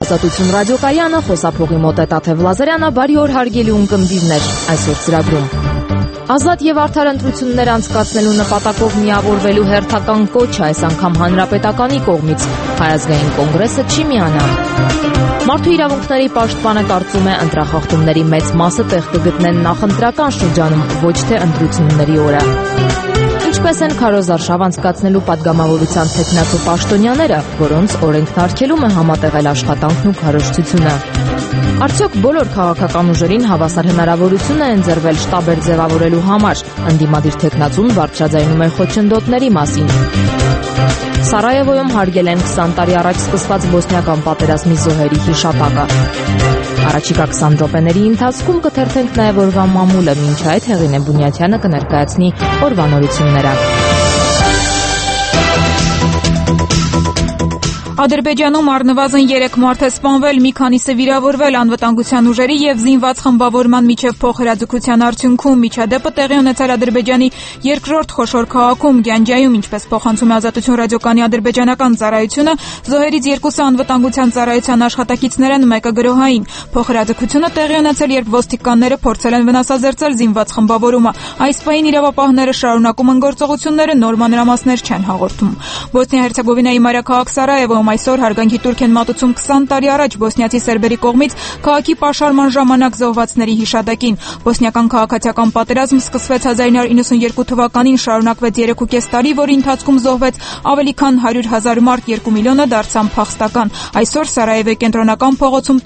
Ազատություն ռադիոկայանը, խոսափողի մոտ է Տաթև Լազարյանը, բարի օր հարգելի ունկնդիրներ, այսօր ծրագրում։ Ազատ եւ արդար ընտրություններ անցկացնելու նպատակով միավորվելու հերթական կոչը այս անգամ Հանրապետականի կողմից Հայազգային կոնգրեսը չի միանա։ Մարդու իրավունքների պաշտպանը կարծում է ընտրախախտումների մեծ մասը տեղ կգտնեն նախընտրական շրջանում, ոչ թե ընտրությունների օրը։ Ինչպես են քարոզարշավ անցկացնելու падգամավորության տեխնացու պաշտոնյաները, որոնց օրենքն արգելում է համատեղել աշխատանքն ու քարոզչությունը։ Արդյոք բոլոր քաղաքական ուժերին հավասար հնարավորություն է ընձեռվել շտաբեր ձևավորելու համար, ընդդիմադիր տեխնացուն բարձրաձայնում է խոչընդոտների մասին։ Սարայևոյում հարգել են 20 տարի առաջ սկսված բոսնիական պատերազմի զոհերի հիշատակը։ Առաջիկա 20 րոպեների ընթացքում կթերթենք նաև օրվա մամուլը, մինչ այդ Հեղինե Բունյաթյանը կներկայացնի օրվա նորությունները։ Ադրբեջանում առնվազն 3 մարդ է սպանվել, մի քանիսը վիրավորվել անվտանգության ուժերի եւ զինված խմբավորման միջև փոխհրաձգության արդյունքում միջադեպը տեղի ունեցել Ադրբեջանի երկրորդ խոշոր քաղաքում Գյանջայում, ինչպես փոխանցում է Ազատություն ռադիոկայանի ադրբեջանական ծառայությունը, զոհերից 2-ը անվտանգության ծառայության աշխատակիցներ են, մեկը գրոհային։ Փոխհրաձգությունը տեղի ունեցել, երբ ոստիկանները փորձել են վնասազերծել զինված խմբավորումը։ Այս պահին իրավապահները շարունակում են գործողությունները, նոր մանրամասներ չեն հաղորդում։ Բոսնիա-Հերցեգովինայի մայրաքաղաք Սարայևոյում այսօր հարգանքի տուրք են մատուցում 20 տարի առաջ բոսնիացի սերբերի կողմից քաղաքի պաշարման ժամանակ զոհվածների հիշատակին։ Բոսնիական քաղաքացիական պատերազմը սկսվեց 1992 թվականին, շարունակվեց 3.5 տարի, որի ընթացքում զոհվեց ավելի քան 100,000 մարդ, 2 միլիոնը դարձան փախստական։ Այսօր Սարայևոյի կենտրոնական փողոցում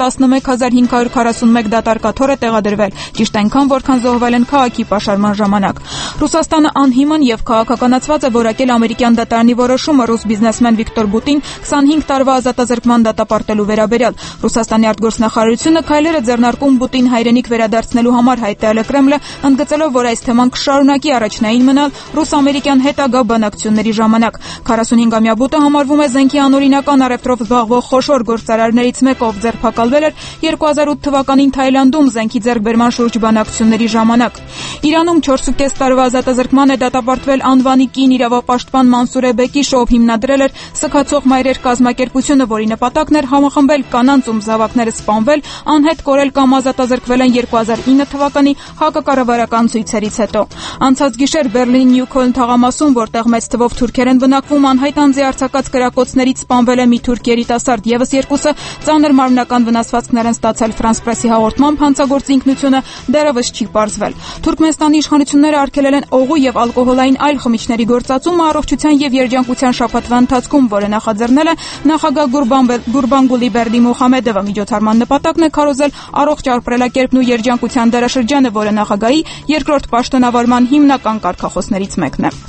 11541 դատարկաթոռ է տեղադրվել, ճիշտ այնքան, որքան զոհվել են քաղաքի պաշարման ժամանակ։ Ռուսաստանը անհիմն եւ քաղաքականացված է որակել ամերիկյան դատարանի որոշումը ռուս բիզնեսմեն Վիկտոր Բուտին 25 տարվա ազատազրկման դատապարտելու վերաբերյալ։ Ռուսաստանի արտգործնախարարությունը քայլեր է ձեռնարկում Բուտին հայրենիք վերադարձնելու համար, հայտարարել է Կրեմլը, ընդգծելով, որ այս թեման կշարունակի առաջնային մնալ ռուս-ամերիկյան հետագա բանակցությունների ժամանակ։ 45-ամյա Բուտը համարվում է զենքի անօրինական առևտրով զբաղվող խոշոր գործարարներից մեկը, ով ձերբակալվել էր 2008 թվականին Թայլանդում զենքի ձեռքբերման շուրջ բանակցությունների ժամանակ։ Իրանում 4.5 տարվա ազատազրկման է դատապարտվել անվանի կին իրավապաշտպան Մանսուրե Բեկիշ, ով հիմնադրել էր Սքացող մայրեր կազմակերպությունը, որի նպատակն էր համախմբել կանանց, ում զավակները սպանվել, անհետ կորել կամ ազատազրկվել են 2009 թվականի հակակառավարական ցույցերից հետո։ Անցած գիշեր Բերլինի Նյուքոլն թաղամասում, որտեղ մեծ թվով թուրքեր են բնակվում, անհայտ անձի արձակած կրակոցներից սպանվել է մի թուրք երիտասարդ, եւս 2-ը ծանր մարմնական վնասվածքներ են ստացել։ Ֆրանս Պրեսի հաղորդմամբ հանցագործի ինքնությունը դեռևս չի պարզվել։ Թուրքմենստանի իշխանությունները արգելել են օղու եւ ալկոհոլային այլ խմիչքների գործածումը առողջության եւ երջանկության շաբաթվա ընթացքում, որը նախաձեռնել է նախագահ Գուրբանգուլի Բերդիմուխամեդովը։ Միջոցառման նպատակն է քարոզել առողջ ապրելակերպն ու երջանկության դարաշրջանը, որը նախագահի երկրորդ պաշտոնավարման հիմնական կարգախոսներից մեկն է։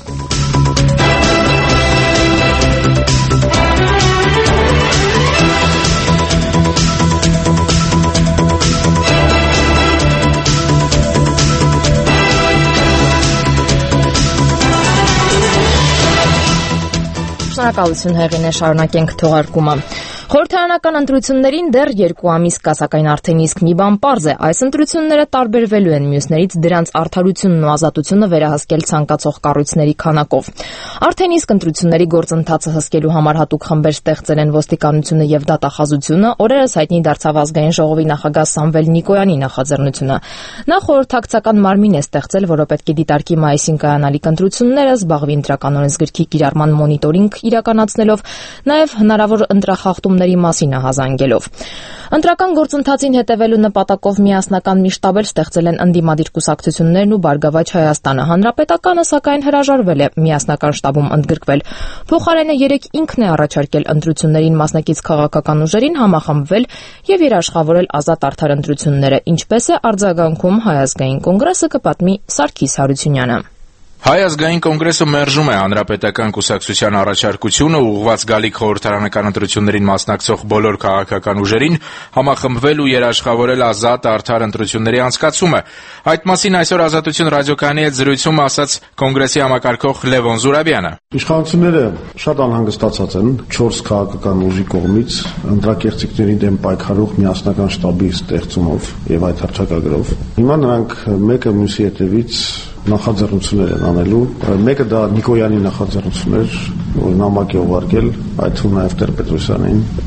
Շնորհակալություն Հեղինե, շարունակենք թողարկումը։ Խորհրդարանական ընտրություններին դեռ 2 ամիս կա, սակայն արդեն իսկ մի բան պարզ է, այս ընտրությունները տարբերվելու են մյուսներից դրանց արդարությունն ու ազատությունը վերահսկել ցանկացող կառույցների քանակով։ Արդեն իսկ ընտրությունների գործընթացը հսկելու համար հատուկ խմբեր ստեղծել են ոստիկանությունը եւ դատախազությունը, օրերս հայտնի դարձավ Ազգային ժողովի նախագահ Սամվել Նիկոյանի նախաձեռնությունը։ Նա խորհրդակցական մարմին է ստեղծել, որը պետք է դիտարկի մայիսին կայանալիք ընտրությունները, զբաղվի ընտրական օրենսգրքի կիրառման մոնիտորինգ իրականացնելով, նաեւ հնարավոր ընտրախախտումների մասին ահազանգելով։ Ընտրական գործընթացին հետևելու նպատակով միասնական մի շտաբեր ստեղծել են ընդդիմադիր կուսակցություններն ու Բարգավաճ Հայաստանը։ Հանրապետականը սակայն հրաժարվել է միասնական շտաբում ընդգրկվել։ Փոխարենը 3 ինքն է առաջարկել ընտրություններին մասնակից քաղաքական ուժերին համախմբվել եւ երաշխավորել ազատ արդար ընտրությունները, ինչպես է արձագանքում Հայազգային կոնգրեսը, կպատմի Սարգիս Հարությունյանը։ Հայազգային կոնգրեսը մերժում է հանրապետական կուսակցության առաջարկությունը ուղղված գալիք խորհրդարանական ընտրություններին մասնակցող բոլոր քաղաքական ուժերին համախմբվել ու երաշխավորել ազատ արդար ընտրությունների անցկացումը։ Այդ մասին այսօր Ազատություն ռադիոկայանի հետ զրույցում ասաց կոնգրեսի համակարգող Լևոն Զուրաբյանը։ Իշխանությունները շատ անհանգստացած են 4 քաղաքական ուժի կողմից ընտրակեղծիքների դեմ պայքարող միասնական շտաբի ստեղծումով եւ այդ հռչակագրով։ Հիմա նրանք մեկը մյուսի հետևից նախաձեռնություններ են անելու։ Մեկը դա Նիկոյանի նախաձեռնություն էր, որ նամակ է ուղարկել, այդ թվում նաև Տեր-Պետրոսյանին,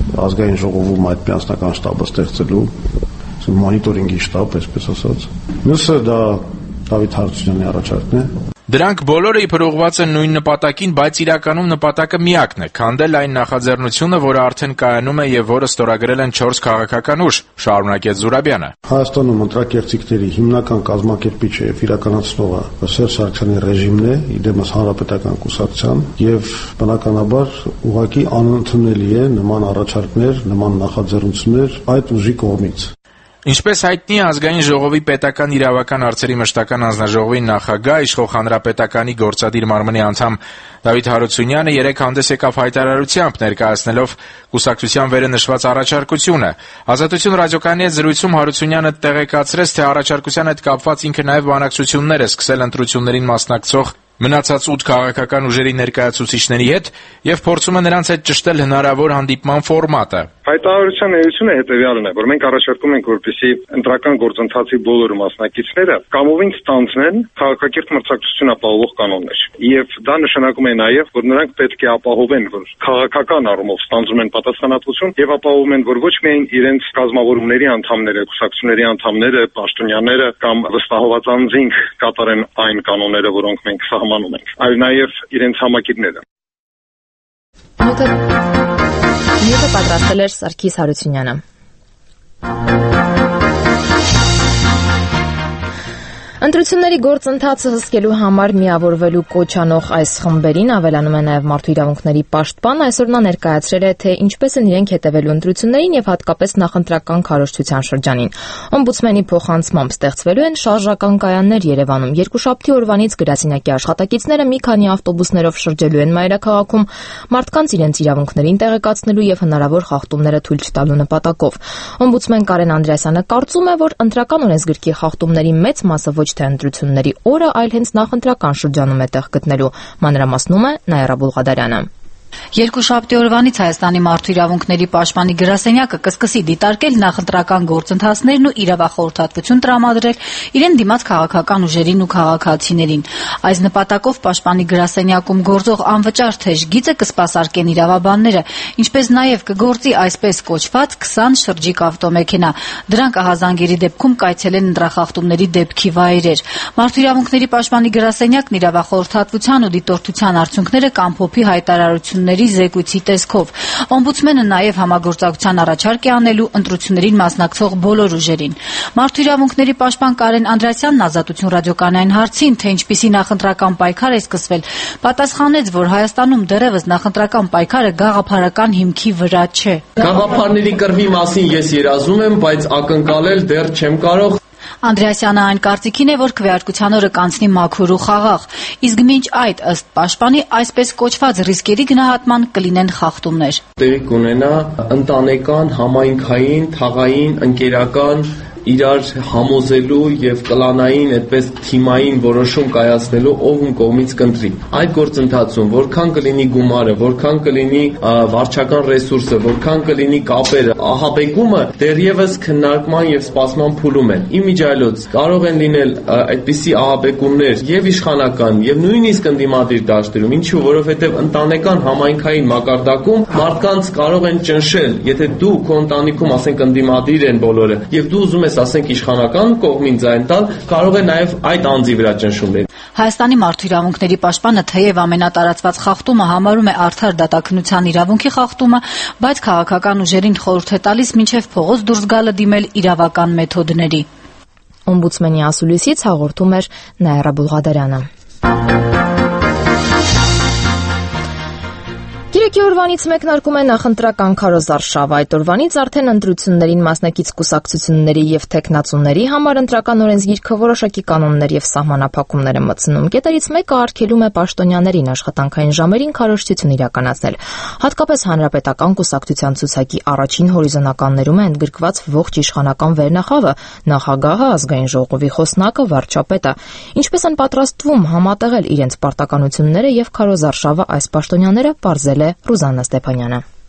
ազգային ժողովում այդ միասնական շտաբը ստեղծելու, մոնիտորինգի շտաբ, այսպես ասած։ Մյուսը դա Դավիթ Հարությունյանի առաջարկն է։ Դրանք բոլորը իբր ուղղված են նույն նպատակին, բայց իրականում նպատակը միակն է՝ քանդել այն նախաձեռնությունը, որը արդեն կայանում է եւ որը ստորագրել են 4 քաղաքական ուժ, շարունակեց Զուրաբյանը։ Հայաստանում ընտրակերտիկների հիմնական կազմակերպիչը եւ իրականացնողը Սերժ Սարգսյանի ռեժիմն է, իդեմս Հանրապետական կուսակցության, եւ բնականաբար ուղղակի անընդունելի է նման առաջարկներ, նման նախաձեռնություններ այդ ուժի կողմից։ Ինչպես հայտնի է, Ազգային ժողովի պետական իրավական հարցերի մշտական հանձնաժողովի նախագահ, իշխող Հանրապետականի գործադիր մարմնի անդամ Դավիթ Հարությունյանը երեկ հանդես եկավ հայտարարությամբ, ներկայացնելով կուսակցության վերը նշված առաջարկությունը։ Ազատություն ռադիոկայանի հետ զրույցում Հարությունյանը տեղեկացրեց, թե առաջարկության հետ կապված ինքը նաև բանակցություններ է սկսել ընտրություններին մասնակցող մնացած 8 քաղաքական ուժերի ներկայացուցիչների հետ եւ փորձում է նրանց հետ ճշտել հնարավոր հանդիպման ֆորմատը։ Հայտարարության էությունը հետեւյալն է, որ մենք առաջարկում ենք, որպեսզի ընտրական գործընթացի բոլոր մասնակիցները կամովին ստանձնեն քաղաքակիրթ մրցակցություն ապահովող կանոններ։ Եվ դա նշանակում է նաեւ, որ նրանք պետք է ապահովեն, որ քաղաքական առումով ստանձնում են պատասխանատվություն եւ ապահովում են, որ ոչ միայն իրենց կազմավորումների անդամները, կուսակցությունների անդամները, պաշտոնյաները կամ վստահված անձինք կատարեն այն կանոնները, որոնք մենք սահմանում ենք, այլ նաեւ իրենց համակիրները։ Նյութը պատրաստել էր Սարգիս Հարությունյանը։ Ընտրությունների գործընթացը հսկելու համար միավորվելու կոչ անող այս խմբերին ավելանում է նաև մարդու իրավունքների պաշտպան, այսօր նա ներկայացրել է, թե ինչպես են իրենք հետևելու ընտրություններին եւ հատկապես նախընտրական քարոզչության շրջանին։ Օմբուդսմենի փոխանցմամբ ստեղծվելու են շարժական կայաններ Երևանում։ Երկուշաբթի օրվանից գրասենյակի աշխատակիցները մի քանի ավտոբուսներով շրջելու են մայրաքաղաքում, մարդկանց իրենց իրավունքներին տեղեկացնելու եւ հնարավոր խախտումները թույլ չտալու նպատակով։ Օմբուդսմեն Կարեն Անդրեասյանը կարծում է, որ ընտրական օրենսգրքի խախտումների մեծ մասը ոչ թե ընտրությունների օրը, այլ հենց նախընտրական շրջանում է տեղ գտնելու, մանրամասնում է Նաիրա Բուլղադարյանը։ Երկուշաբթի օրվանից Հայաստանի մարդու իրավունքների պաշտպանի գրասենյակը կսկսի դիտարկել նախընտրական գործընթացներն ու իրավախորհրդատվություն տրամադրել իրեն դիմաց քաղաքական ուժերին ու քաղաքացիներին։ Այս նպատակով պաշտպանի գրասենյակում գործող անվճար թեժ գիծը կսպասարկեն իրավաբանները, ինչպես նաև կգործի այսպես կոչված 20 շրջիկ ավտոմեքենա։ Դրանք ահազանգերի դեպքում կայցելեն ընտրախախտումների դեպքի վայրեր։ Մարդու իրավունքների պաշտպանի գրասենյակն իրավախորհրդատվության ու դիտորդության արդյունքները կամփոփի հայտարարությունների զեկույցի տեսքով։ Օմբուդսմենը նաև համագործակցության առաջարկ է անելու ընտրություններին մասնակցող բոլոր ուժերին։ Մարդու իրավունքների պաշտպան Կարեն Անդրեասյանն Ազատություն ռադիոկայանային հարցին, թե ինչպիսի նախընտրական պայքար է սկսվել, պատասխանեց, որ Հայաստանում դեռևս նախընտրական պայքարը գաղափարական հիմքի վրա չէ։ Գաղափարների կռվի մասին ես երազում եմ, բայց ակնկալել դեռ չեմ կարող։ Անդրեասյանը այն կարծիքին է, որ քվեարկության օրը կանցնի մաքուր ու խաղաղ, իսկ մինչ այդ ըստ պաշտպանի այսպես կոչված ռիսկերի գնահատման կլինեն խախտումներ։ Տեղի կունենա ընտանեկան, համայնքային, թաղային, ընկերական իրար համոզելու եւ կլանային այդպես թիմային որոշում կայացնելու ով ում կողմից կընտրի։ Այդ գործընթացում որքան կլինի գումարը, որքան կլինի վարչական ռեսուրսը, որքան կլինի կապերը, ահաբեկումը դեռևս քննարկման եւ սպասման փուլում են։ Իմիջիայլոց կարող են լինել այդպիսի ահաբեկումներ եւ իշխանական եւ նույնիսկ ընդդիմադիր դաշտերում, ինչու որովհետեւ ընտանեկան համայնքային մակարդակում մարդկանց կարող են ճնշել, եթե դու քո ընտանիքում ասենք ընդդիմադիր են բոլորը եւ դու ուզում ես ասենք իշխանական կողմին ձայն տալ, կարող է նաև այդ անձի վրա ճնշումներ։ Հայաստանի մարդու իրավունքների պաշտպանը թեև ամենատարածված խախտումը համարում է արդար դատաքննության իրավունքի խախտումը, բայց քաղաքական ուժերին խորհուրդ է տալիս մինչև փողոց դուրս գալը դիմել իրավական մեթոդների։ Օմբուդսմենի ասուլիսից հաղորդում էր Նաիրա Բուլղադարյանը։ Գիրեկի օրվանից մեկնարկում է նախընտրական քարոզարշավ։ Այդ օրվանից արդեն ընտրություններին մասնակից կուսակցությունների եւ թեկնածուների համար ընտրական օրենսգիրքը որոշակի կանոններ եւ սահմանափակումներ է մտցնում։ Կետերից մեկը արգելում է պաշտոնյաներին աշխատանքային ժամերին քարոզչություն իրականացնել։ Հատկապես հանրապետական կուսակցության ցուցակի առաջին հորիզոնականներում է ընդգրկված ողջ իշխանական վերնախավը, նախագահը, ազգային ժողովի խոսնակը, վարչապետը։ Ինչպես են պատրաստվում համատեղել իրենց պարտականությունները եւ քարոզարշավը այս պաշտոնյաները, պարզել է Ռուզաննա Ստեփանյանը։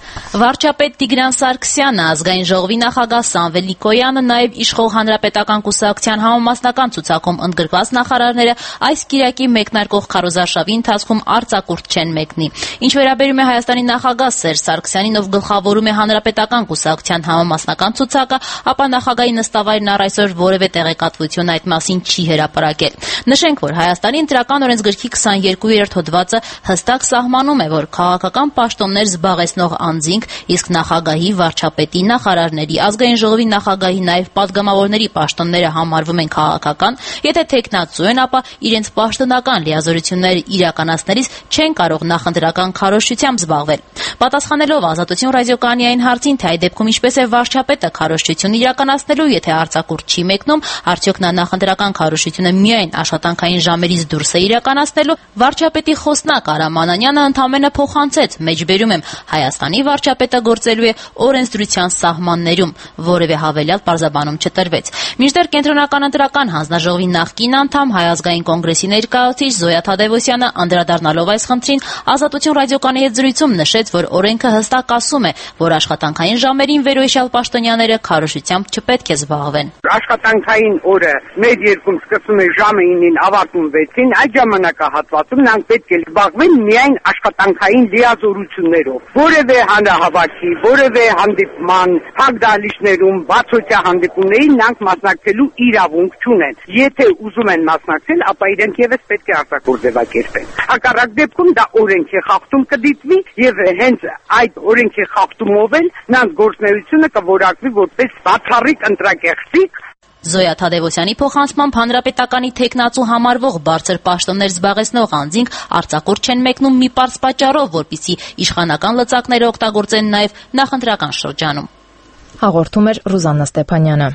Վարչապետ Տիգրան Սարգսյանը, ազգային ժողովի նախագահ Սամվել Նիկոյանը, նաև իշխող Հանրապետական կուսակցության համամասնական ցուցակում ընդգրկված նախարարները այս կիրակի մեկնարկող քարոզարշավի ընթացքում արձակուրդ չեն մեկնի։ Ինչ վերաբերում է Հայաստանի նախագահ Սերժ Սարգսյանին, ով գլխավորում է Հանրապետական կուսակցության համամասնական ցուցակը, ապա նախագահի նստավայրն առ այսօր որևէ տեղեկատվություն այդ մասին չի հրապարակել։ Նշենք, որ Հայաստանի ընտրական օրենսգրքի 22-րդ հոդվածը հստակ սահմանում է, որ քաղաքական պաշտոններ զբաղեցնող անձինք, իսկ նախագահի, վարչապետի, նախարարների, ազգային ժողովի նախագահի, նաև պատգամավորների պաշտոնները համարվում են քաղաքական, եթե թեկնածու են, ապա իրենց պաշտոնական լիազորությունները իրականացնելիս չեն կարող նախընտրական քարոզչությամբ զբաղվել։ Պատասխանելով Ազատություն ռադիոկայանի հարցին, թե այդ դեպքում ինչպես է վարչապետը քարոզչություն իրականացնելու, եթե արձակուրդ չի մեկնում, արդյոք նա նախընտրական քարոզչությունը միայն աշխատանքային ժամերից դուրս է իրականացնելու, վարչապետի խոսնակ Արամ Անանյանը ընդամենը փոխանցեց, մեջբերում եմ, Հայաստանի վարչապետը գործելու է օրենսդրության սահմաններում, որևէ հավելյալ պարզաբանում չտրվեց։ Մինչդեռ Կենտրոնական ընտրական հանձնաժողովի նախկին անդամ, Հայ ազգային կոնգրեսի ներկայացուցիչ Զոյա Թադևոսյանը, անդրադառնալով այս խնդրին, Ազատություն ռադիոկայանի հետ զրույցում նշեց, որ օրենքը հստակ ասում է, որ աշխատանքային ժամերին վերոհիշյալ պաշտոնյաները քարոզչությամբ չպետք է զբաղվեն։ Աշխատանքային օրը մեր երկում սկսում է ժամը 9-ին, ավարտում 6-ին, այդ ժամանակահատվածում նրանք պետք է զբաղվեն միայն աշխատանքային լիազորություններով։ Որևէ հանրահավաքի, որևէ հանդիպման, հագդալիչներում, բացօթյա հանդիպումներին նրանք մասնակցելու իրավունք չունեն։ Եթե ուզում են մասնակցել, ապա իրենք եւս պետք է արձակուրդ ձևակերպեն։ Հակառակ դեպքում դա օրենքի խախտում կդիտվի եւ հենց այդ օրենքի խախտումով էլ նրանց գործունեությունը կորակվի որպես բացառիկ ընտրակեղծիք։ Զոյա Թադևոսյանի փոխանցմամբ Հանրապետականի թեկնածու համարվող բարձր պաշտոններ զբաղեցնող անձինք արձակուրդ չեն մեկնում մի պարզ պատճառով, որպեսզի իշխանական լծակները օգտագործեն նաև նախընտրական շրջանում։ Հաղորդում էր Ռուզաննա Ստեփանյանը։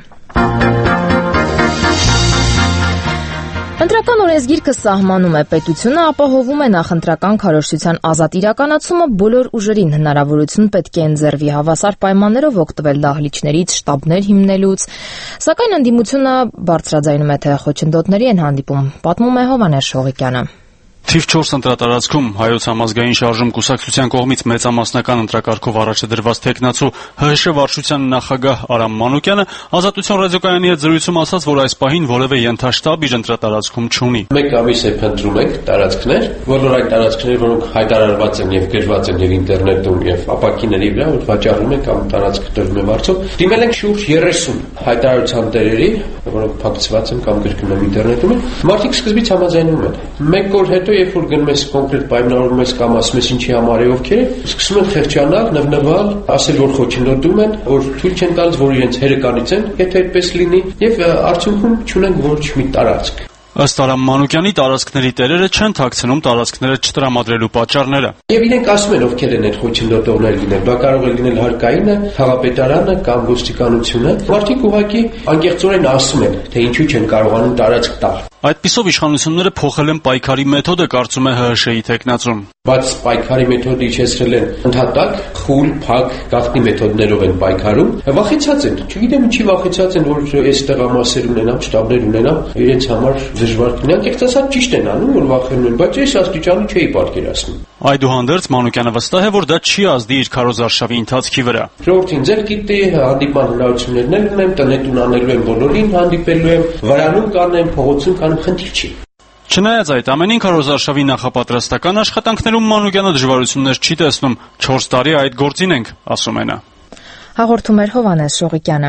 Ընտրական օրենսգիրքը սահմանում է, պետությունը ապահովում է նախընտրական քարոզչության ազատ իրականացումը, բոլոր ուժերին հնարավորություն պետք է ընձեռվի հավասար պայմաններով օգտվել դահլիճներից, շտաբներ հիմնելուց, սակայն ընդդիմությունը բարձրաձայնում է, թե խոչընդոտների են հանդիպում, պատմում է Հովհաննես Շողիկյանը։ Թիվ 4 ընտրատարածքում Հայոց համազգային շարժում կուսակցության կողմից մեծամասնական ընտրակարգով առաջադրված թեկնածու ՀՀՇ վարչության նախագահ Արամ Մանուկյանը Ազատություն ռադիոկայանի հետ զրույցում ասաց, որ այս պահին որևէ ենթաշտաբ իր ընտրատարածքում չունի։ Մեկ ամիս է փնտրում ենք տարածքներ, բոլոր այդ տարածքները, որոնք հայտարարված են եւ գրված են եւ ինտերնետում եւ ապակիների վրա, որ վաճառում են կամ տարածք տրվում է վարձով, դիմել ենք շուրջ 30 հայտարարության տերերի, որոնք փակցված են կամ գրքում են ինտերնետում։ Մարդիկ սկզբից համաձայնում են։ Մեկ օր հետո երբ որ գնում ես կոնկրետ պայմանավորում ես կամ ասում ես ինչի համար է ովքեր է, սկսում են խեղճանալ, նվնվալ, ասել որ խոչընդոտում են, որ թույլ չեն տալիս, որ իրենց հերը կանիցեն, եթե այդպես լինի, եւ արդյունքում չունեն ոչ մի տարածք։ Ըստ Արամ Մանուկյանի, տարածքների տերերը չեն թաքցնում տարածքները չտրամադրելու պատճառները։ Եվ իրենք ասում են ովքեր են այդ խոչընդոտողները լինել, դա կարող է լինել հարկայինը, քաղաքապետարանը կամ ոստիկանությունը։ Մարդիկ ուղղակի անկեղծորեն ասում են, թե ինչու չեն կարողանում տարածք տալ։ Այդպիսով իշխանությունները փոխել են պայքարի մեթոդը, կարծում է ՀՀՇ-ի թեկնածուն։ Բայց պայքարի մեթոդը իջեցրել են ընդհատակ, խուլ, փակ, գաղտնի մեթոդներով են պայքարում։ Վախեցած են, չգիտեմ ինչի վախեցած են, որ այս տեղամասեր ունենամ, շտաբներ ունենամ, իրենց համար դժվար կլինի։ Անկեղծ ասած ճիշտ են անում, որ վախենում են, բայց այս աստիճանի չէի պատկերացնում։ Այդուհանդերձ Մանուկյանը վստահ է, որ դա չի ազդի իր քարոզարշավի ընթացքի վրա։ Ժողովրդին ձեր գիտի, հանդիպման հնարավորություններն ունեմ, տնետուն անելու եմ բոլորին, հանդիպելու եմ, վրանում կանեմ, փողոցում կանեմ, խնդիր չի։ Չնայած այդ ամենին, քարոզարշավի նախապատրաստական աշխատանքներում Մանուկյանը դժվարություններ չի տեսնում։ 4 տարի այդ գործին ենք, ասում է նա։ Հաղորդում էր Հովհաննես Շողիկյանը։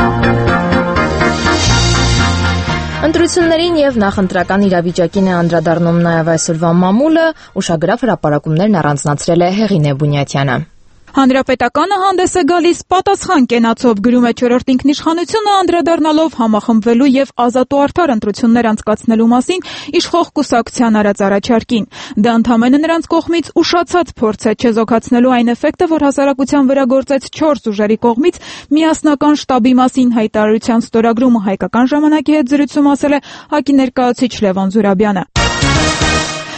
Ընտրություններին եւ նախընտրական իրավիճակին է անդրադառնում նաեւ այսօրվա մամուլը, ուշագրավ հրապարակումներն առանձնացրել է Հեղինե Բունյաթյանը։ Հանրապետականը հանդես է գալիս պատասխան կենացով, գրում է Չորրորդ ինքնիշխանությունը, անդրադառնալով համախմբվելու եւ ազատ ու արդար ընտրություններ անցկացնելու մասին իշխող կուսակցության արած առաջարկին։ Դա ընդհանրապես նրանց կողմից ուշացած փորձ է չեզոքացնելու այն էֆեկտը, որ հասարակության վրա գործեց 4 ուժերի կողմից միասնական շտաբի մասին հայտարարության ստորագրումը Հայկական ժամանակի հետ զրույցում ասել է ՀԱԿ-ի ներկայացուցիչ Լևոն Զուրաբյանը։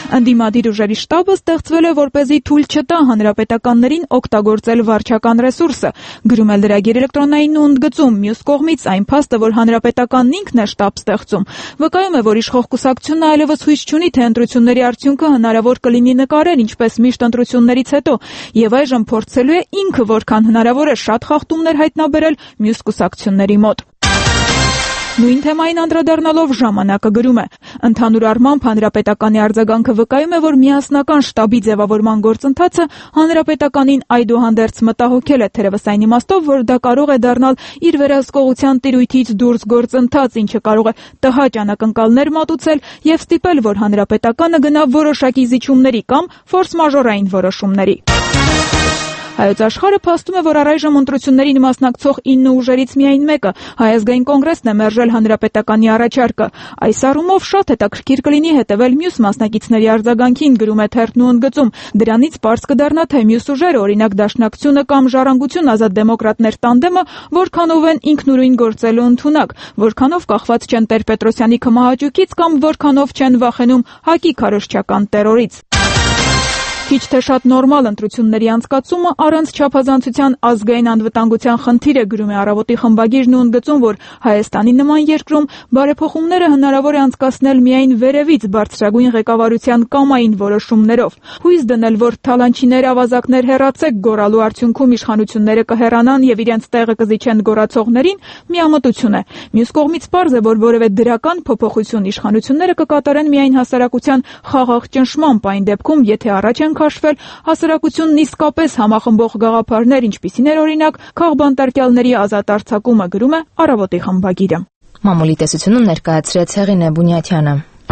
Ընդդիմադիր ուժերի շտաբը ստեղծվել է որպեսզի թույլ չտա հանրապետականներին օգտագործել վարչական ռեսուրսը, գրում է լրագիր էլեկտրոնային ու ընդգծում։ Մյուս կողմից այն փաստը, որ հանրապետականն ինքն է շտաբ ստեղծում, վկայում է, որ իշխող կուսակցությունն այլևս հույս չունի, թե ընտրությունների արդյունքը հնարավոր կլինի նկարել, ինչպես միշտ ընտրություններից հետո, եւ այժմ փորձելու է ինքը որքան հնարավոր է շատ խախտումներ հայտնաբերել մյուս կուսակցությունների մոտ։ Նույն թեմային անդրադառնալով ժամանակը գրում է. ընդհանուր առմամբ հանրապետականի արձագանքը վկայում է, որ միասնական շտաբի ձևավորման գործընթացը հանրապետականին այդուհանդերձ մտահոգել է, թերևս այն իմաստով, որ դա կարող է դառնալ իր վերահսկողության տիրույթից դուրս գործընթաց, ինչը կարող է տհաճ անակնկալներ մատուցել եւ ստիպել, որ հանրապետականը գնա որոշակի զիջումների կամ ֆորս-մաժորային որոշումների։ Հայոց աշխարհը փաստում է, որ առայժմ ընտրություններին մասնակցող 9 ուժերից միայն մեկը Հայ ազգային կոնգրեսն է մերժել հանրապետականի առաջարկը։ Այս առումով շատ հետաքրքիր կլինի հետևել մյուս մասնակիցների արձագանքին, գրում է թերթն ու ընդգծում։ Դրանից պարզ կդառնա, թե մյուս ուժերը, օրինակ Դաշնակցությունը կամ Ժառանգություն ազատ դեմոկրատներ տանդեմը, որքանով են ինքնուրույն գործելու ընդունակ, որքանով կախված չեն Տեր-Պետրոսյանի քմահաճուկից կամ որքանով չեն վախենում ՀԱԿ-ի քարոզչական տերորից։ Քիչ թե շատ նորմալ ընտրությունների անցկացումը առանց չափազանցության ազգային անվտանգության խնդիր է, գրում է Առավոտի խմբագիրն ու ընդգծում, որ Հայաստանի նման երկրում բարեփոխումները հնարավոր է անցկացնել միայն վերևից բարձրագույն ղեկավարության կամային որոշումներով։ Հույս դնել, որ թալանչիներ, ավազակներ հեռացեք գոռալու արդյունքում իշխանությունները կհեռանան եւ իրենց տեղը կզիջեն գոռացողներին, միամտություն է։ Մյուս կողմից պարզ է, որ որևէ դրական փոփոխություն իշխանությունները կկատարեն միայն հասարակության խաղաղ ճնշմամբ, այն դեպքում, եթե առաջ են քաշվել հասարակությունն իսկապես համախմբող գաղափարներ, ինչպիսին էր օրինակ քաղբանտարկյալների ազատ արձակումը, գրում է Առավոտի խմբագիրը։ Մամուլի տեսությունը ներկայացրեց Հեղինե Բունյաթյանը։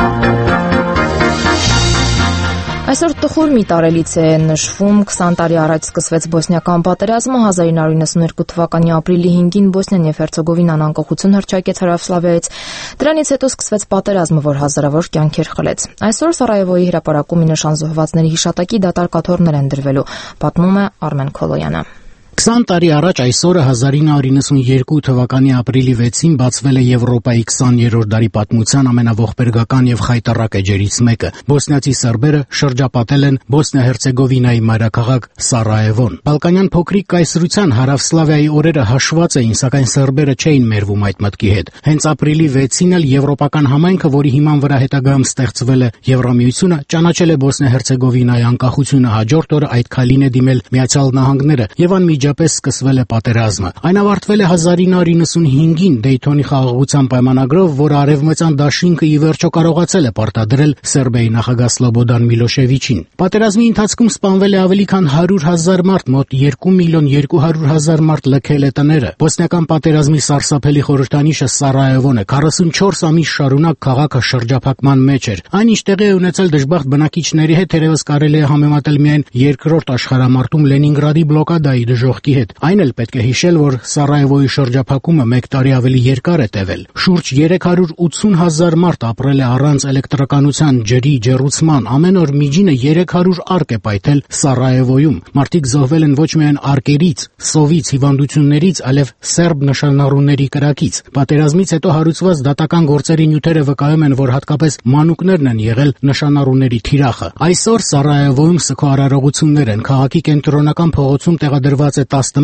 Այսօր տխուր մի տարելից է նշվում 20 տարի առաջ սկսվեց բոսնիական պատերազմը 1992 թվականի ապրիլի 5-ին Բոսնիան եւ Հերցեգովինան անկախություն հռչակեց Հարավսլավիայից։ Դրանից հետո սկսվեց պատերազմը, որ հազարավոր կյանքեր խլեց։ Այսօր Սարայևոյի հրապարակում մի նշան զոհվածների հիշատակի դատարկաթոռներ են դրվելու, պատմում է Արմեն Քոլոյանը։ 20 տարի առաջ այսօրը 1992 թվականի ապրիլի 6-ին բացվել է Եվրոպայի 20-րդ դարի պատմության ամենաողբերգական եւ խայտառակ էջերից մեկը։ Բոսնիացի սերբերը շրջապատել են Բոսնիա-Հերցեգովինայի մայրաքաղաք Սարայևոն։ Բալկանյան փոքրիկ կայսրության Հարավսլավիայի օրերը հաշված էին, սակայն սերբերը չէին մերվում այդ մտքի հետ։ Հենց ապրիլի 6-ին էլ եվրոպական համայնքը, որի հիման վրա հետագայում ստեղծվել է Եվրամիությունը, ճանաչել է Բոսնիա-Հերցեգովինայի անկախությունը, հաջորդ օրը այդ քայլին է դիմել Միացյալ Նահանգները եւ անմիջապես սկսվել է պատերազմը։ Այն ավարտվել է 1995-ին Դեյթոնի խաղաղության պայմանագրով, որը արևմտյան դաշինքը ի վերջո կարողացել է պարտադրել Սերբիայի նախագահ Սլոբոդան Միլոշևիչին։ Պատերազմի ընթացքում սպանվել է ավելի քան 100,000 մարդ, մոտ 2,200,000 մարդ լքել է տները։ Բոսնիական պատերազմի սարսափելի խորհրդանիշը Սարայևոն է։ 44 ամիս շարունակ քաղաքը շրջափակման մեջ էր։ Այն ինչ տեղի է ունեցել դժբախտ բնակիչների հետ, թերևս կարելի է համեմատել միայն երկրորդ աշխարհամարտում Լենինգրադի բլոկադայի դժոխքի հետ։ Այն էլ պետք է հիշել, որ Սարայևոյի շրջափակումը 1 տարի ավելի երկար է տևել։ Շուրջ 380,000 մարդ ապրել է առանց էլեկտրականության, ջրի, ջեռուցման։ Ամեն օր միջինը 300 արկ է պայթել Սարայևոյում։ Մարդիկ զոհվել են ոչ միայն արկերից, սովից, հիվանդություններից, այլև սերբ նշանառուների կրակից։ Պատերազմից հետո հարուցված դատական գործերի նյութերը վկայում են, որ հատկապես մանուկներն են եղել նշանառուների թիրախը։ Այսօր Սարայևոյում սգո-արարողություններ են։ Քաղաքի կենտրոնական փողոցում տեղադրված է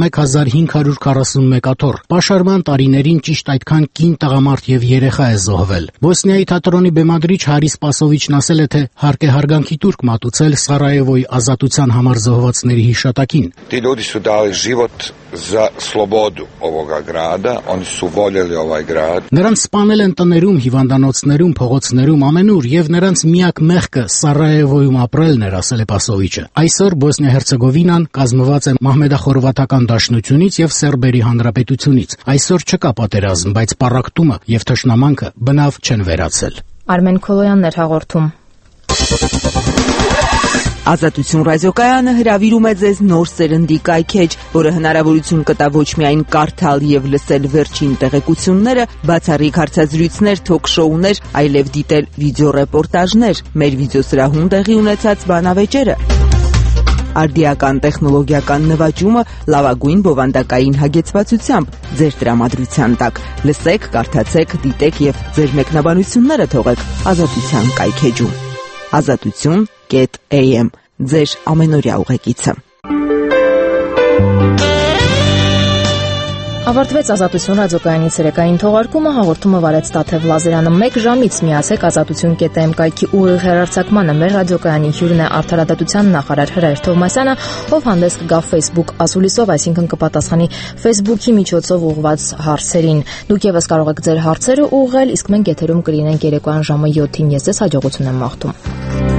11,541 աթոռ։ Պաշարման տարիներին ճիշտ այդքան կին, տղամարդ եւ երեխա է զոհվել։ Բոսնիայի թատրոնի բեմադրիչ Հարիս Պասովիչն ասել է, թե հարկ է հարգանքի տուրք մատուցել Սարայևոյի ազատության համար զոհվածների հիշատակին։ Ti ljudi su dali život za slobodu ovoga grada, oni su voljeli ovaj grad. Նրանց սպանել են տներում, հիվանդանոցներում, փողոցներում, ամենուր եւ նրանց միակ մեղքը Սարայևոյում ապրելն էր, ասել է Պասովիչը։ Այսօր Բոսնիա-Հերցեգովինան կազմված է մահմեդախորվաթական դաշնությունից եւ Սերբերի հանրապետությունից։ Այսօր չկա պատերազմ, բայց պառակտումը եւ թշնամանքը բնավ չեն վերացել։ Արմեն Քոլոյանն էր հաղորդում։ Ազատություն ռադիոկայանը հրավիրում է ձեզ նոր սերնդի կայքեջ, որը հնարավորություն կտա ոչ միայն կարդալ եւ լսել վերջին տեղեկությունները, բացառիկ հարցազրույցներ, թոք-շոուներ, այլև դիտել վիդեոռեպորտաժներ, մեր վիդեոսրահում տեղի ունեցած բանավեճերը։ Արդիական տեխնոլոգիական նվաճումը լավագույն բովանդակային հագեցվածությամբ ձեր տրամադրության տակ։ Լսեք, կարդացեք, դիտեք եւ ձեր մեկնաբանությունները թողեք Ազատության կայքեջում։ azatutun.am ձեր ամենօրյա ուղեկիցը։ Ավարտվեց Ազատություն ռադիոկայանի ցերեկային թողարկումը, հաղորդումը վարեց Տաթև Լազարյանը։ 1 ժամից միացեք azatutun.am կայքի ուղիղ հեռարձակմանը։ Մեր ռադիոկայանի հյուրն է Արդարադատության նախարար Հրայր Թովմասյանը, ով հանդես կգա Facebook ասուլիսով, այսինքն կպատասխանի Facebook-ի միջոցով ուղղված հարցերին։ Դուք եւս կարող եք ձեր հարցերը ուղղել, իսկ մենք եթերում կլինենք երեկոյան ժամը 7-ին։ Ես ձեզ հաջողություն եմ մաղթում։